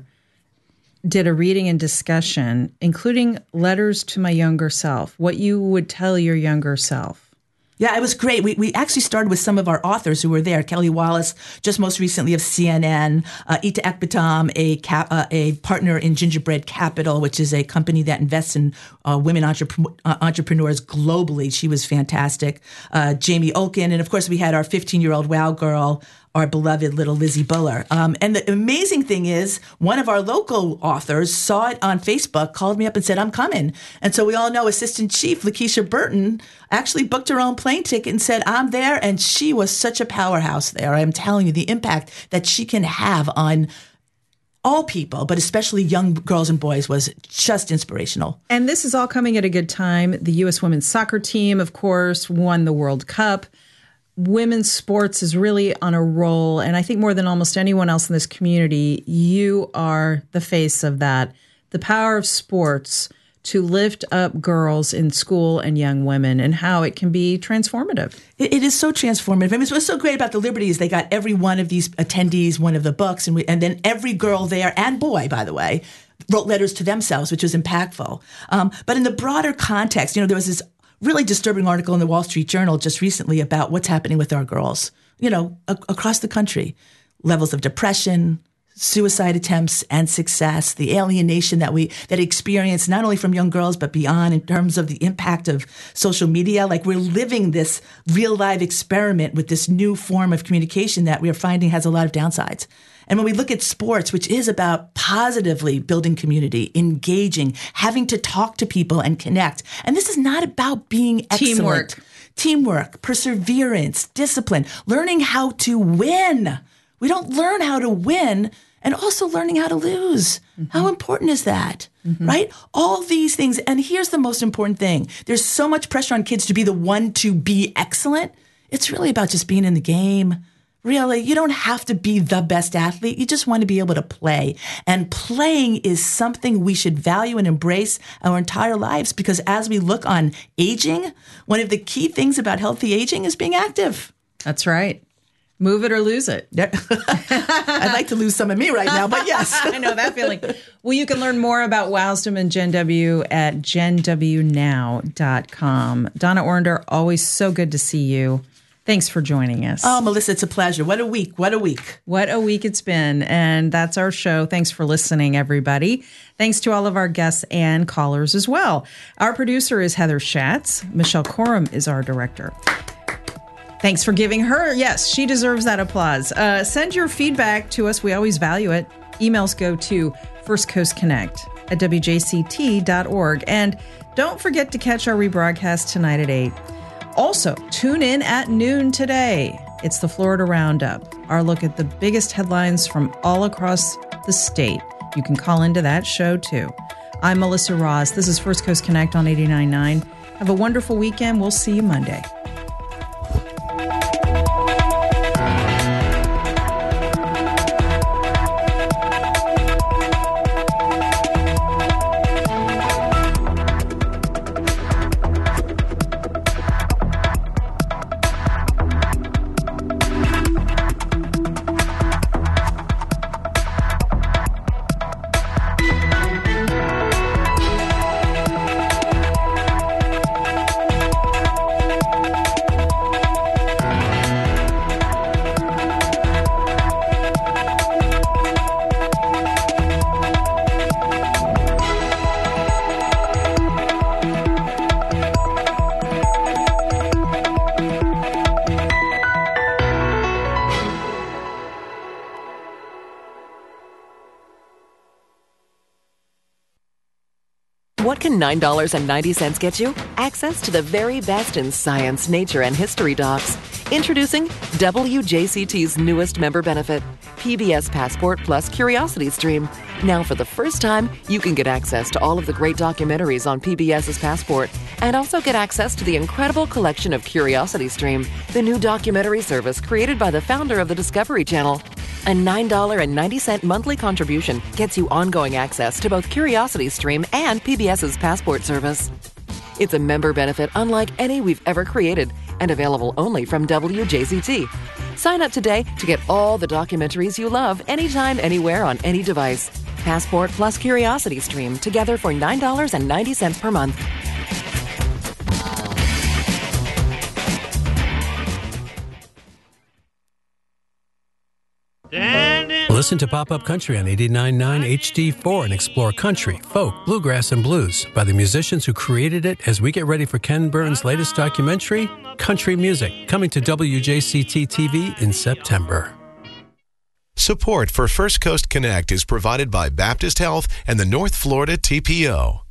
did a reading and discussion, including letters to my younger self, what you would tell your younger self. Yeah, it was great. We we actually started with some of our authors who were there. Kelly Wallace, just most recently of C N N, uh, Ita Ekpetom, a cap, uh, a partner in Gingerbread Capital, which is a company that invests in uh, women entrep- uh, entrepreneurs globally. She was fantastic. Uh, Jamie Olkin, and of course we had our fifteen-year-old wow girl, our beloved little Lizzie Buller. Um, and the amazing thing is, one of our local authors saw it on Facebook, called me up and said, I'm coming. And so we all know Assistant Chief Lakeisha Burton actually booked her own plane ticket and said, I'm there. And she was such a powerhouse there. I'm telling you, the impact that she can have on all people, but especially young girls and boys, was just inspirational. And this is all coming at a good time. The U S women's soccer team, of course, won the World Cup. Women's sports is really on a roll. And I think more than almost anyone else in this community, you are the face of that. The power of sports to lift up girls in school and young women, and how it can be transformative. It, it is so transformative. I mean, what's so great about the Liberty is they got every one of these attendees one of the books, and we, and then every girl there, and boy, by the way, wrote letters to themselves, which was impactful. Um, but in the broader context, you know, there was this really disturbing article in the Wall Street Journal just recently about what's happening with our girls, you know, a- across the country. Levels of depression, suicide attempts and success, the alienation that we that experience not only from young girls but beyond in terms of the impact of social media. Like, we're living this real live experiment with this new form of communication that we are finding has a lot of downsides. And when we look at sports, which is about positively building community, engaging, having to talk to people and connect. And this is not about being excellent. Teamwork. Teamwork, perseverance, discipline, learning how to win. We don't learn how to win and also learning how to lose. Mm-hmm. How important is that? Mm-hmm. Right? All these things. And here's the most important thing. There's so much pressure on kids to be the one to be excellent. It's really about just being in the game. Really, you don't have to be the best athlete. You just want to be able to play. And playing is something we should value and embrace our entire lives, because as we look on aging, one of the key things about healthy aging is being active. That's right. Move it or lose it. I'd like to lose some of me right now, but yes. I know that feeling. Well, you can learn more about Wisdom and Gen W at gen w now dot com. Donna Orender, always so good to see you. Thanks for joining us. Oh, Melissa, it's a pleasure. What a week. What a week. What a week it's been. And that's our show. Thanks for listening, everybody. Thanks to all of our guests and callers as well. Our producer is Heather Schatz. Michelle Corum is our director. Thanks for giving her. Yes, she deserves that applause. Uh, send your feedback to us. We always value it. Emails go to First Coast Connect at w j c t dot org. And don't forget to catch our rebroadcast tonight at eight. Also, tune in at noon today. It's the Florida Roundup, our look at the biggest headlines from all across the state. You can call into that show, too. I'm Melissa Ross. This is First Coast Connect on eighty-nine point nine. Have a wonderful weekend. We'll see you Monday. What can nine dollars and ninety cents get you? Access to the very best in science, nature, and history docs. Introducing W J C T's newest member benefit, P B S Passport Plus Curiosity Stream. Now, for the first time, you can get access to all of the great documentaries on PBS's Passport, and also get access to the incredible collection of Curiosity Stream, the new documentary service created by the founder of the Discovery Channel. A nine dollars and ninety cents monthly contribution gets you ongoing access to both Curiosity Stream and PBS's Passport service. It's a member benefit unlike any we've ever created, and available only from W J C T. Sign up today to get all the documentaries you love anytime, anywhere, on any device. Passport plus Curiosity Stream, together for nine dollars and ninety cents per month. Listen to Pop-Up Country on eighty-nine point nine H D four and explore country, folk, bluegrass, and blues by the musicians who created it as we get ready for Ken Burns' latest documentary, Country Music, coming to W J C T T V in September. Support for First Coast Connect is provided by Baptist Health and the North Florida T P O.